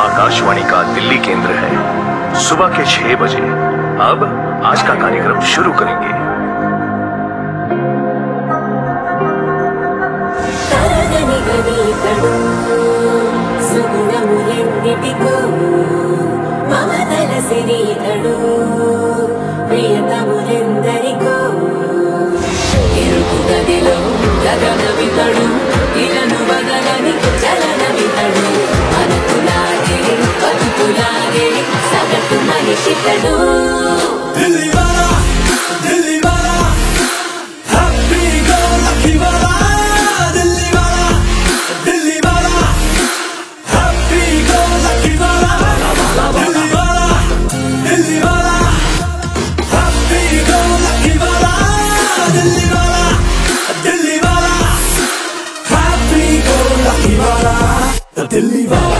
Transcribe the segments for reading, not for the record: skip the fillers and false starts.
आकाशवाणी का दिल्ली केंद्र है। सुबह के 6 बजे अब आज का कार्यक्रम शुरू करेंगे। दिल्ली वाला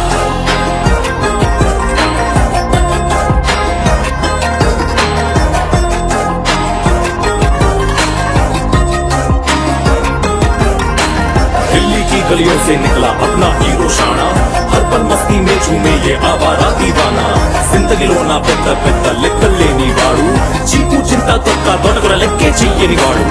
दिल्ली की गलियों से निकला अपना हीरो शाना, हर पल मस्ती में झूमे ये आवारा दीवाना। జిందగీలోన పెద్ద పెద్ద లెక్కలేని వాడు, చీకు చింత తొక్క తొడగర లెక్కే చెయ్యని వాడు.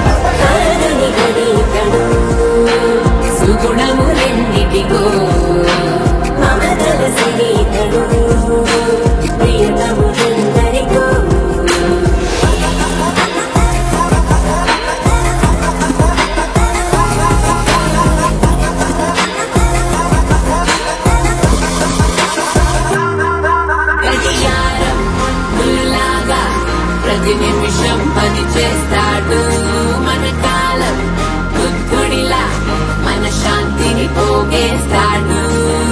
ప్రతి నిమిషం పని చేస్తాడు మన కాలం బుద్ధుడిలా, మన శాంతిని పోగేస్తాడు.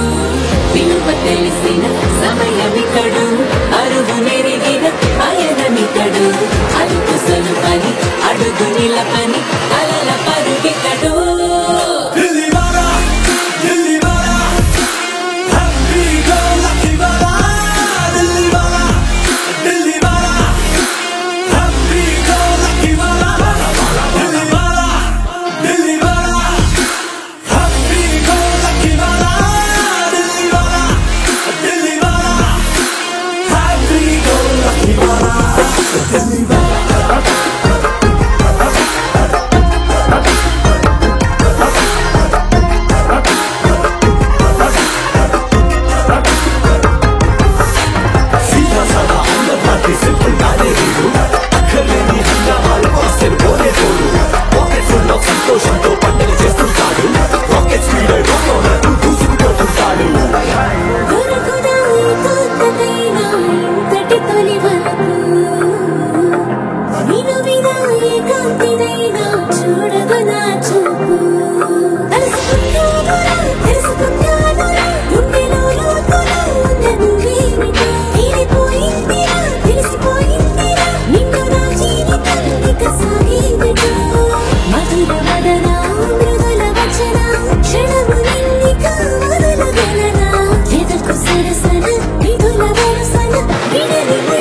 విలువ తెలిసిన సమయమితడు, అరుగు మెరిగిన పయనమితడు. అలుపు సలుపని అడుగు నిలపని అలల పరుగితడు. సరసన విధుల వరసన విడని